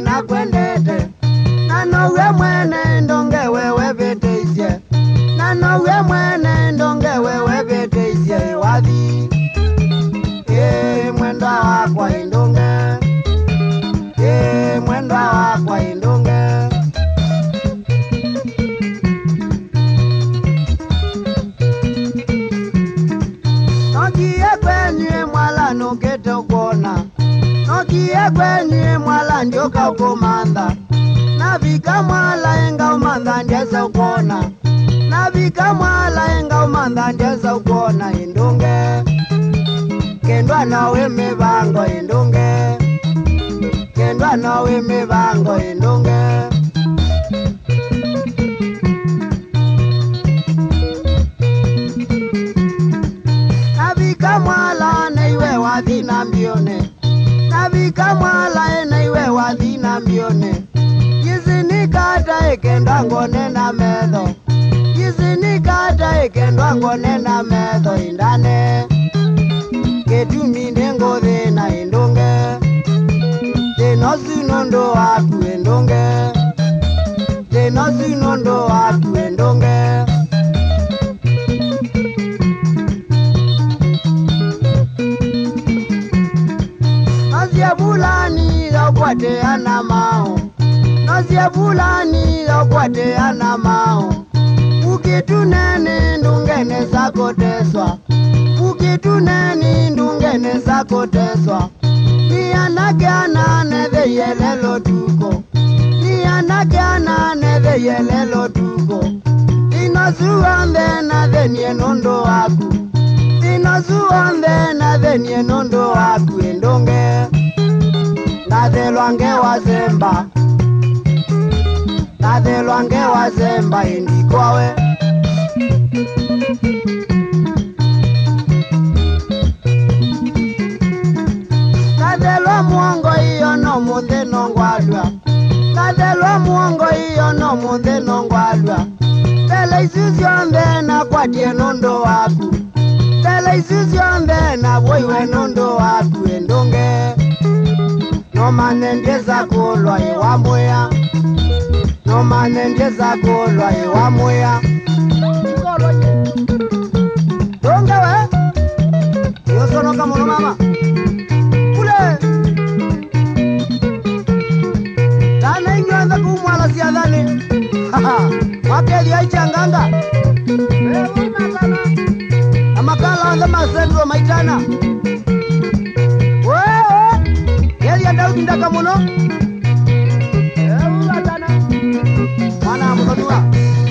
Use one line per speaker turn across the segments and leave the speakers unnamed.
nakwendete na nowe mwene ndonge wewe beteisye na nowe mwene ndonge wewe beteisye wathi mwenda wakwa indonge mwenda wakwa indonge nokie kwenye mwala nukete ukona nokie kwenye mwala ndioka ukomanda navika mwala enga umanda ndieza ukona navika mwala enga umanda ndieza ukona indonge kendwa nawe mivango indonge kendwa nawe mivango indonge navika mwala neiwe wathina mbione navika mwala neiwe wathina mbione yizinikata ikendwa ngone na metho yizinikata ikendwa ngone na metho indane ketumi nengo thina indonge thina sinondo waku indonge thina sinondo waku indonge Nazia bulani zakwate anamao Nazia bulani zakwate anamao Ukituneni ndungene zakoteswa Ukituneni ndungene zakoteswa Nianagiana neve yelelo tuko Nianagiana neve yelelo tuko Inosuande na venye nondo waku Inosuande na venye nondo waku indonge Nathelwange wazemba Nathelwange wazemba indikwawe Nathelwa muongo iyo no muthe nongwalwa Nathelwa muongo iyo no muthe nongwalwa Tele isusionthe na kwatie nondo waku Tele isusionthe na woiwe nondo waku indonge No manendeza kulwa iwa muya No manendeza kulwa iwa muya Donge we Yosono kamuno mama Kule Tana inyoanza kumwala siadhani Wakeli haichanganga Amakala wanza masendro maitana Daudi ndaka muno ulatana mwana munonua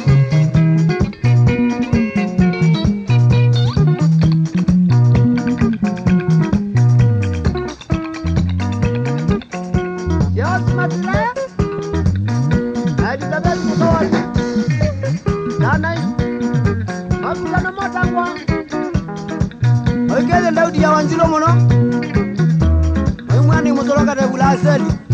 Yos matla Adi tabel mutawal Danai Mabulana motangwa Oikele Daudi ya wanzilo muno Mwani mutoloka de bula aseli